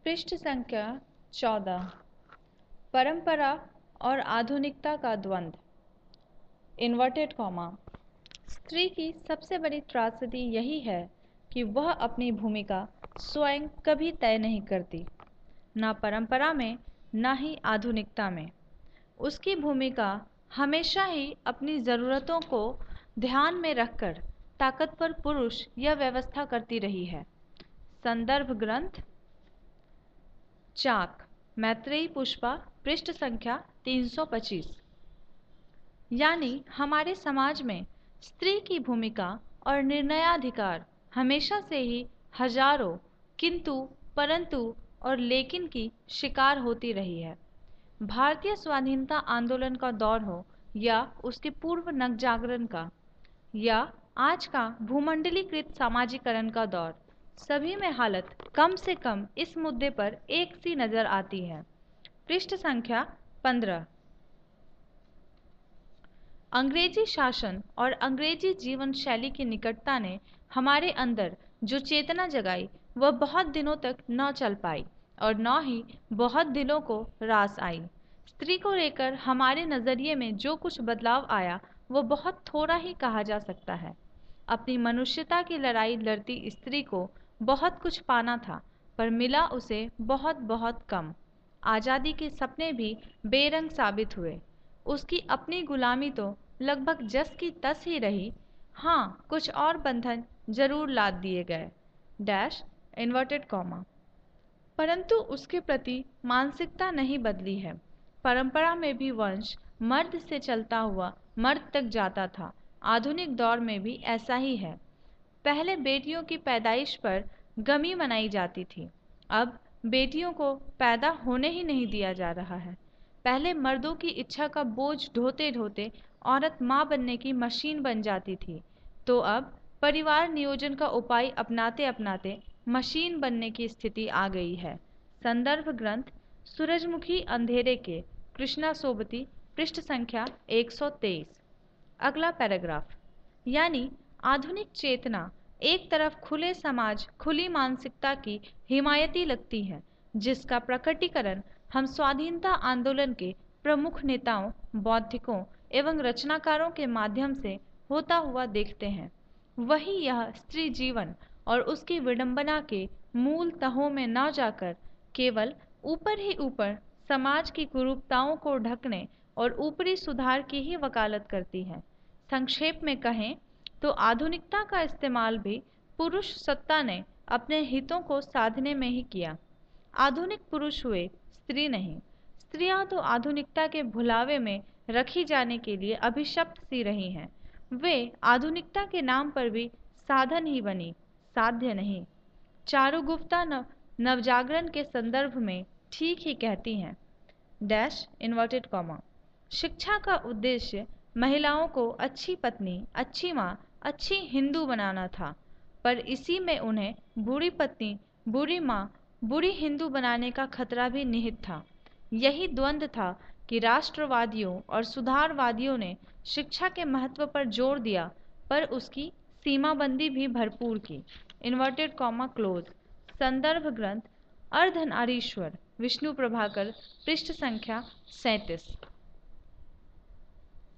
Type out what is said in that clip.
पृष्ठ संख्या 14। परंपरा और आधुनिकता का द्वंद्व। Inverted comma. स्त्री की सबसे बड़ी त्रासदी यही है कि वह अपनी भूमिका स्वयं कभी तय नहीं करती, ना परंपरा में ना ही आधुनिकता में। उसकी भूमिका हमेशा ही अपनी ज़रूरतों को ध्यान में रखकर ताकतवर पुरुष या व्यवस्था करती रही है। संदर्भ ग्रंथ चाक, मैत्रेयी पुष्पा, पृष्ठ संख्या 325। यानी हमारे समाज में स्त्री की भूमिका और निर्णयाधिकार हमेशा से ही हजारों किंतु परंतु और लेकिन की शिकार होती रही है। भारतीय स्वाधीनता आंदोलन का दौर हो या उसके पूर्व नवजागरण का या आज का भूमंडलीकृत सामाजिकरण का दौर, सभी में हालत कम से कम इस मुद्दे पर एक सी नजर आती है। पृष्ठ संख्या 15। अंग्रेजी शासन और अंग्रेजी जीवन शैली की निकटता ने हमारे अंदर जो चेतना जगाई वह बहुत दिनों तक न चल पाई और न ही बहुत दिनों को रास आई। स्त्री को लेकर हमारे नज़रिए में जो कुछ बदलाव आया वह बहुत थोड़ा ही कहा जा सकता है। अपनी मनुष्यता की लड़ाई लड़ती स्त्री को बहुत कुछ पाना था, पर मिला उसे बहुत बहुत कम। आज़ादी के सपने भी बेरंग साबित हुए। उसकी अपनी गुलामी तो लगभग जस की तस ही रही। हाँ, कुछ और बंधन जरूर लाद दिए गए डैश इन्वर्टेड कॉमा, परंतु उसके प्रति मानसिकता नहीं बदली है। परंपरा में भी वंश मर्द से चलता हुआ मर्द तक जाता था। आधुनिक दौर में भी ऐसा ही है। पहले बेटियों की पैदाइश पर गमी मनाई जाती थी, अब बेटियों को पैदा होने ही नहीं दिया जा रहा है। पहले मर्दों की इच्छा का बोझ ढोते ढोते औरत माँ बनने की मशीन बन जाती थी, तो अब परिवार नियोजन का उपाय अपनाते अपनाते मशीन बनने की स्थिति आ गई है। संदर्भ ग्रंथ सूरजमुखी अंधेरे के, कृष्णा सोबती, पृष्ठ संख्या 123। अगला पैराग्राफ। यानी आधुनिक चेतना एक तरफ खुले समाज, खुली मानसिकता की हिमायती लगती है, जिसका प्रकटीकरण हम स्वाधीनता आंदोलन के प्रमुख नेताओं, बौद्धिकों एवं रचनाकारों के माध्यम से होता हुआ देखते हैं। वही यह स्त्री जीवन और उसकी विडंबना के मूल तहों में न जाकर केवल ऊपर ही ऊपर समाज की कुरूपताओं को ढकने और ऊपरी सुधार की ही वकालत करती है। संक्षेप में कहें तो आधुनिकता का इस्तेमाल भी पुरुष सत्ता ने अपने हितों को साधने में ही किया। आधुनिक पुरुष हुए, स्त्री नहीं। स्त्रियां तो आधुनिकता के भुलावे में रखी जाने के लिए अभिशप्त सी रही हैं। वे आधुनिकता के नाम पर भी साधन ही बनी, साध्य नहीं। चारुगुप्ता नवजागरण के संदर्भ में ठीक ही कहती हैं डैश इन्वर्टेड कॉमा, शिक्षा का उद्देश्य महिलाओं को अच्छी पत्नी, अच्छी माँ, अच्छी हिंदू बनाना था, पर इसी में उन्हें बुरी पत्नी, बुरी माँ, बुरी हिंदू बनाने का खतरा भी निहित था। यही द्वंद्व था कि राष्ट्रवादियों और सुधारवादियों ने शिक्षा के महत्व पर जोर दिया, पर उसकी सीमाबंदी भी भरपूर की। Inverted comma close. संदर्भ ग्रंथ अर्धनारीश्वर, विष्णु प्रभाकर, पृष्ठ संख्या 37।